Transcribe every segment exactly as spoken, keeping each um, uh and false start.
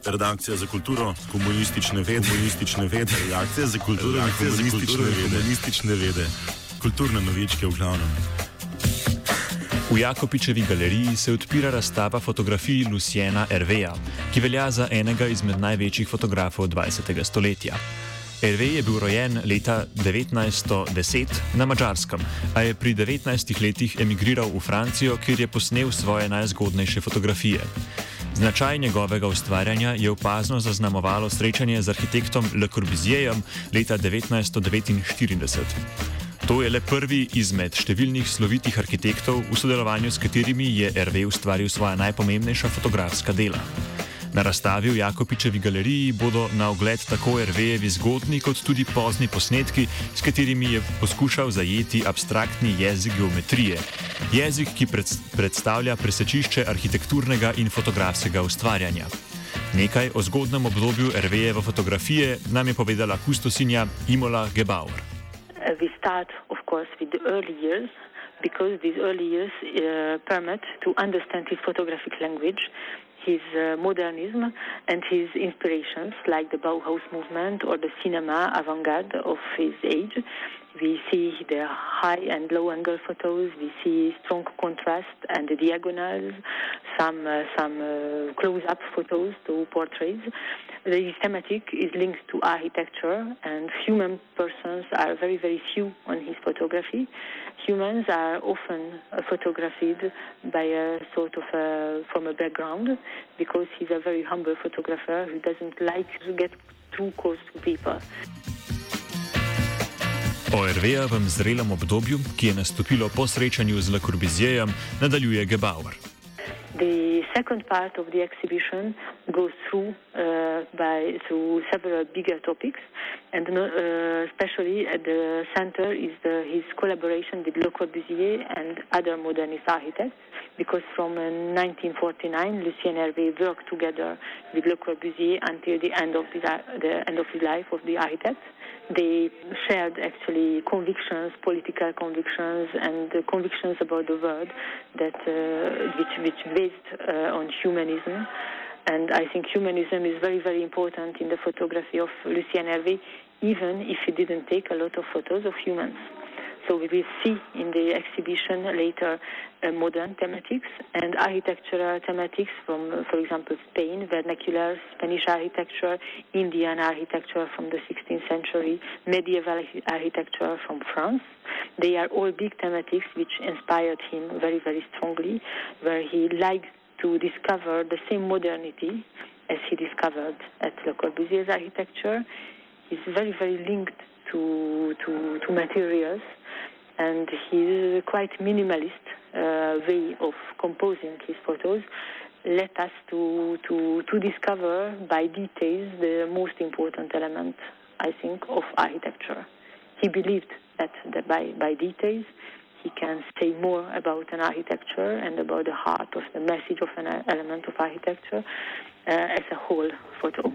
redakcija za kulturo, komunistične vede, komunistične vede, redakcija za kulturo, redakcija za komunistične vede, komunistične vede, kulturne novičke v glavnem. V Jakopičevi galeriji se odpira razstava fotografij Luciena Hervéja, ki velja za enega izmed največjih fotografov dvajsetega stoletja. Hervé je bil rojen leta devetnajststo deset na Madžarskem, a je pri devetnajstih letih emigriral v Francijo, kjer je posnel svoje najzgodnejše fotografije. Značaj njegovega ustvarjanja je opazno zaznamovalo srečanje z arhitektom Le Corbusierjem leta devetnajststo devetinštirideset. To je le prvi izmed številnih slovitih arhitektov, v sodelovanju s katerimi je Hervé ustvaril svoja najpomembnejša fotografska dela. Na razstavi v Jakopičevi galeriji bodo na ogled tako Hervéjevi zgodni kot tudi pozni posnetki, s katerimi je poskušal zajeti abstraktni jezik geometrije, jezik, ki predstavlja presečišče arhitekturnega in fotografskega ustvarjanja. Nekaj o zgodnem obdobju Hervéjeve fotografije nam je povedala kustosinja Imola Gebauer. We start, of course, with the early years, because these early years uh, permit to understand his photographic language, his uh, modernism and his inspirations, like the Bauhaus movement or the cinema avant-garde of his age. We see the high and low angle photos, we see strong contrast and the diagonals, some uh, some uh, close-up photos to portraits. The thematic is linked to architecture, and human persons are very, very few on his photography. Humans are often uh, photographed by a sort of a, from a background, because he's a very humble photographer who doesn't like to get too close to people. O Hervéjevem zrelem obdobju, ki je nastopilo po srečanju z Le Corbusierjem, nadaljuje Gebauer. The second part of the exhibition goes through uh, by through several bigger topics, and uh, especially at the center is the, his collaboration with Le Corbusier and other modernist architects. Because from uh, nineteen forty-nine, Lucien Hervé worked together with Le Corbusier until the end of the, the end of his life of the architect. They shared actually convictions, political convictions, and uh, convictions about the world that uh, which which based uh, on humanism. And I think humanism is very, very important in the photography of Lucien Hervé, even if he didn't take a lot of photos of humans. So we will see in the exhibition later uh, modern thematics and architectural thematics from, uh, for example, Spain, vernacular Spanish architecture, Indian architecture from the sixteenth century, medieval architecture from France. They are all big thematics which inspired him very, very strongly, where he liked to discover the same modernity as he discovered at Le Corbusier's architecture. He's very, very linked to, to, to materials, and his quite minimalist uh, way of composing his photos led us to, to, to discover by details the most important element, I think, of architecture. He believed that, that by, by details he can say more about an architecture and about the heart of the message of an element of architecture uh, as a whole photo.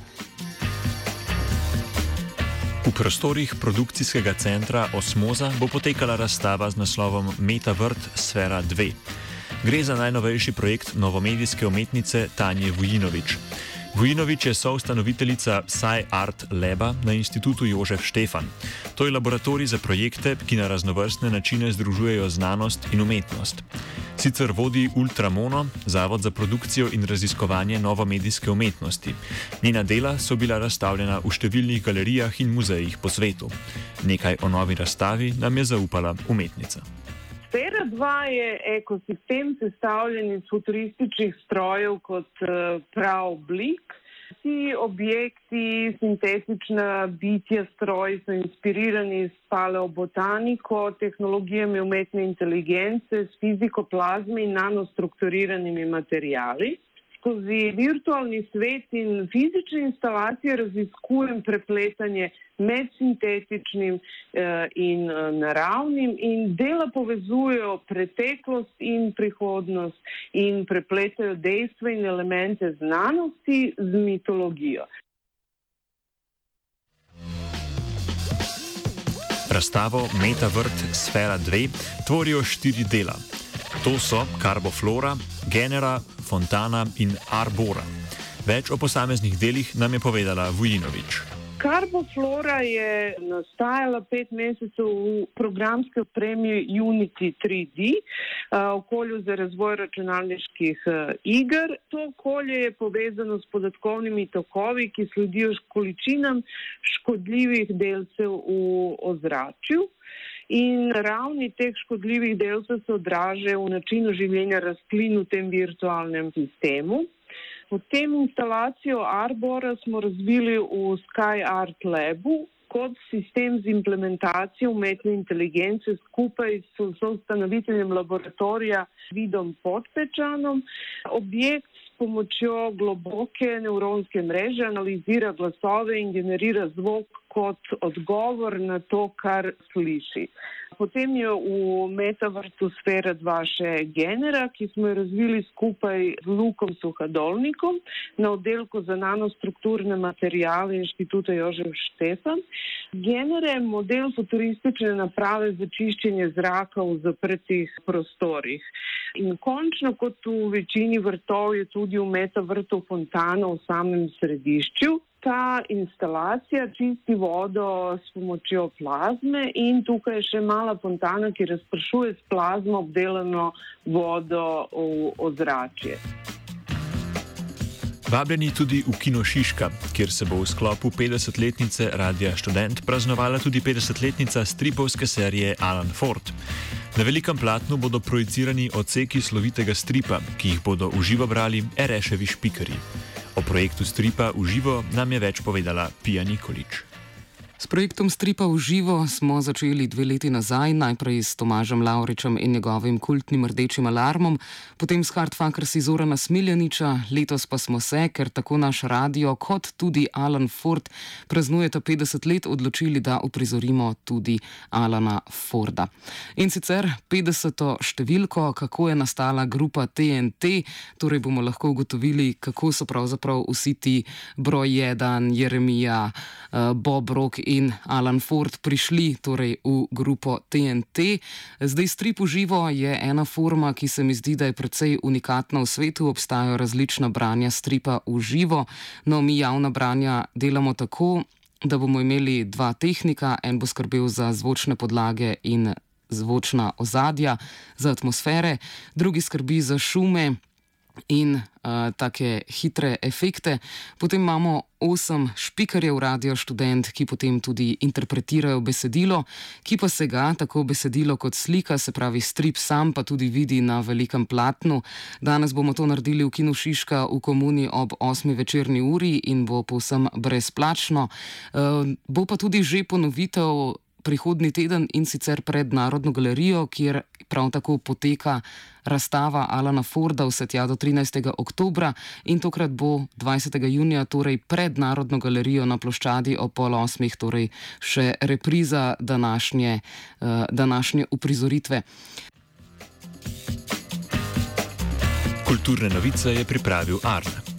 V prostorih produkcijskega centra Osmoza bo potekala razstava z naslovom Metavrt Sfera dve. Gre za najnovejši projekt novomedijske umetnice Tanje Vujinović. Vujinović je soustanoviteljica Sci-Art Laba na Institutu Jožef Štefan. To je laboratorij za projekte, ki na raznovrstne načine združujejo znanost in umetnost. Sicer vodi Ultramono, zavod za produkcijo in raziskovanje novomedijske umetnosti. Njena dela so bila razstavljena v številnih galerijah in muzejih po svetu. Nekaj o novi razstavi nam je zaupala umetnica. Sfera dva je ekosistem sestavljen iz futurističnih strojev kot prav oblik. Vsi objekti, sintetična bitja, stroji so inspirirani s paleobotaniko, tehnologijami umetne inteligence, s fiziko plazme in nanostrukturiranimi materijali. Skozi virtualni svet in fizične instalacije raziskujem prepletanje med sintetičnim eh, in eh, naravnim in dela povezujejo preteklost in prihodnost in prepletajo dejstva in elemente znanosti z mitologijo. Razstavo Metavrt Sfera dve tvorijo štiri dela. To so Carboflora, Genera, Fontana in Arbora. Več o posameznih delih nam je povedala Vujinović. Karboflora je nastajala pet mesecev v programski opremi Unity tri D, okolju za razvoj računalniških iger. To okolje je povezano s podatkovnimi tokovi, ki sledijo količinam škodljivih delcev v ozračju. In ravni teh škodljivih delcev se odražajo v načinu življenja rastlin v tem virtualnem sistemu. Potem instalacijo Arbora smo razvili v SkyArt Labu kot sistem z implementacijo umetne inteligence skupaj s soustanoviteljem laboratorija Vidom Podpečanom. Objekt s pomočjo globoke nevronske mreže analizira glasove in generira zvok kot odgovor na to, kar sliši. Potem je v metavrtu Sfera dva še Genera, ki smo jo razvili skupaj z Lukom Suhadolnikom na oddelku za nanostrukturne materijale Inštituta Jožef Štefan. Genera je model futuristične naprave za čiščenje zraka v zaprtih prostorih. In končno, kot v večini vrtov, je tudi v metavrtu fontana v samem središču. Ta instalacija čisti vodo s pomočjo plazme in tukaj je še mala fontana, ki razpršuje s plazmo obdelano vodo v ozračje. Vabljeni tudi v Kino Šiška, kjer se bo v sklopu petdesetletnice Radia Študent praznovala tudi petdesetletnica stripovske serije Alan Ford. Na velikem platnu bodo projicirani odseki slovitega stripa, ki jih bodo v živo brali Ereševi špikarji. O projektu stripa v živo nam je več povedala Pija Nikolić. S projektom stripa v živo smo začeli dve leti nazaj, najprej s Tomažem Lavričem in njegovim kultnim Rdečim alarmom, potem s Hardfuckersi Zorana Smiljaniča, letos pa smo se, ker tako naš radio kot tudi Alan Ford praznujeta petdeset let, odločili, da uprizorimo tudi Alana Forda. In sicer petdeseto številko, kako je nastala grupa T N T, torej bomo lahko ugotovili, kako so pravzaprav vsi ti Broj jedan, Jeremija, Bob Rock in Alan Ford prišli torej v grupo T N T. Zdaj strip v živo je ena forma, ki se mi zdi, da je precej unikatna v svetu. Obstajajo različna branja stripa v živo. No, mi javna branja delamo tako, da bomo imeli dva tehnika, en bo skrbel za zvočne podlage in zvočna ozadja, za atmosfere, drugi skrbi za šume in uh, take hitre efekte. Potem imamo osem špikarjev Radio Študent, ki potem tudi interpretirajo besedilo, ki pa se ga, tako besedilo kot slika, se pravi strip sam, pa tudi vidi na velikem platnu. Danes bomo to naredili v Kinu Šiška v Komuni ob osmi večerni uri in bo povsem brezplačno. Uh, bo pa tudi že ponovitev prihodnji teden in sicer pred Narodno galerijo, kjer prav tako poteka razstava Alana Forda vse tja do trinajstega oktobra in tokrat bo dvajsetega junija, torej pred Narodno galerijo na ploščadi ob pol osmih, torej še repriza današnje, uh, današnje uprizoritve. Kulturne novice je pripravil Arne.